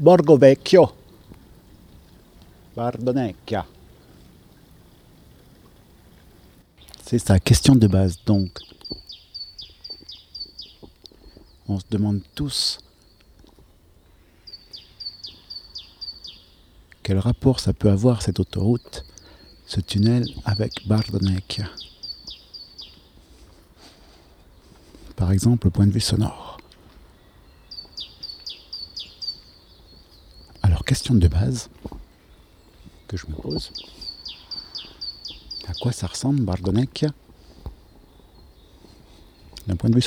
Borgo Vecchio, Bardonecchia. C'est sa question de base, donc. On se demande tous quel rapport ça peut avoir, cette autoroute, ce tunnel, avec Bardonecchia. Par exemple, au point de vue sonore. Alors, question de base que je me pose. À quoi ça ressemble, Bardonecchia, d'un point de vue sonore ?